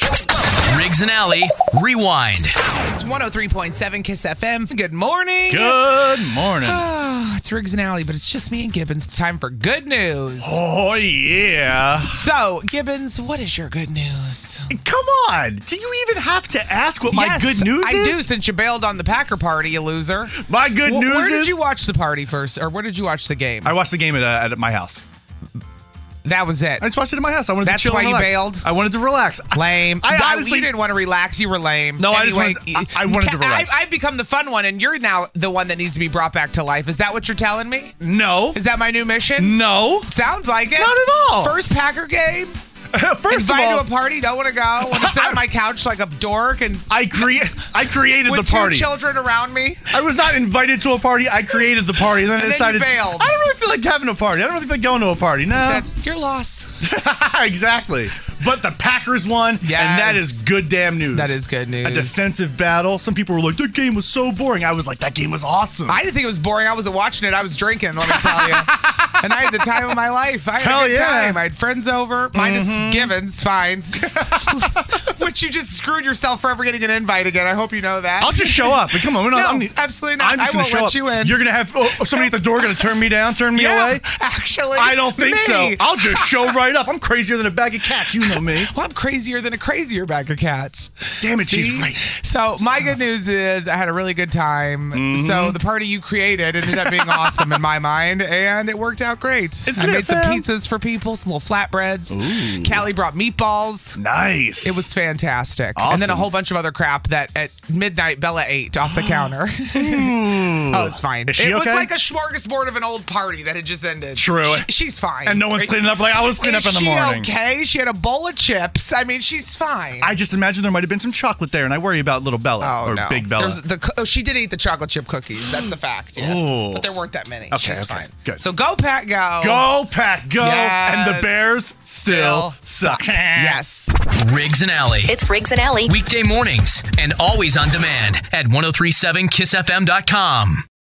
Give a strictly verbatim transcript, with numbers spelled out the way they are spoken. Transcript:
Riggs and Alley, Rewind. It's one oh three point seven Kiss F M. Good morning. Good morning. Oh, it's Riggs and Alley, but it's just me and Gibbons. It's time for good news. Oh, yeah. So, Gibbons, what is your good news? Come on. Do you even have to ask what my Yes, good news I is? do, since you bailed on the Packer party, you loser. My good Wh- news Where is... did you watch the party first? Or where did you watch the game? I watched the game at, uh, at my house. That was it. I just watched it at my house. I wanted That's to chill why and you relax. bailed? I wanted to relax. Lame. I I, honestly- you didn't want to relax. You were lame. No, I just Anyway, wanted- I- I wanted to relax. I, I've become the fun one, and you're now the one that needs to be brought back to life. Is that what you're telling me? No. Is that my new mission? No. Sounds like it. Not at all. First Packer game. First Invite of all, to a party. Don't want to go. Want to sit on my couch like a dork and I, crea- I created with the party. two children around me. I was not invited to a party. I created the party. And then And I then decided, you bailed. I don't really feel like having a party. I don't really feel like going to a party. No. Said your loss. Exactly. But the Packers won, Yes. and that is good damn news. That is good news. A defensive battle. Some people were like, that game was so boring. I was like, that game was awesome. I didn't think it was boring. I wasn't watching it. I was drinking, let me tell you. And I had the time of my life. I had Hell a good yeah. time. I had friends over, minus Givens, fine. Which you just screwed yourself for ever getting an invite again. I hope you know that. I'll just show up. Come on. We're not, No, I'm, absolutely not. I'm just I gonna won't show let up. you in. You're going to have oh, somebody at the door going to turn me down, turn me yeah, away? actually. I don't think me. so. I'll just show right up. I'm crazier than a bag of cats. You know me. Well, I'm crazier than a crazier bag of cats. Damn it, See? she's right. So my good news is I had a really good time. Mm-hmm. So the party you created ended up being awesome in my mind, and it worked out great. It's I lit, made some fam. pizzas for people, some little flatbreads. Ooh. Callie brought meatballs. Nice. It was fantastic. And then a Awesome. whole bunch of other crap that at midnight Bella ate off the counter. Ooh. Oh, it's fine. Is she it was okay? like a smorgasbord of an old party that had just ended. True. She- she's fine. And no one's cleaning up like I was cleaning Is up in the she morning. okay? She had a bowl of chips. I mean, she's fine. I just imagine there might have been some chocolate there, and I worry about little Bella Oh, or no. Big Bella. There's the, oh, she did eat the chocolate chip cookies. That's the fact, yes. Ooh. But there weren't that many. Okay, She's okay, fine. good. So go, Pat, go. Go, Pack, go. And the Yes. Bears still, Still suck. Yes. Riggs and Alley. It's Riggs and Alley. Weekday mornings and always on demand at ten thirty-seven kiss f m dot com.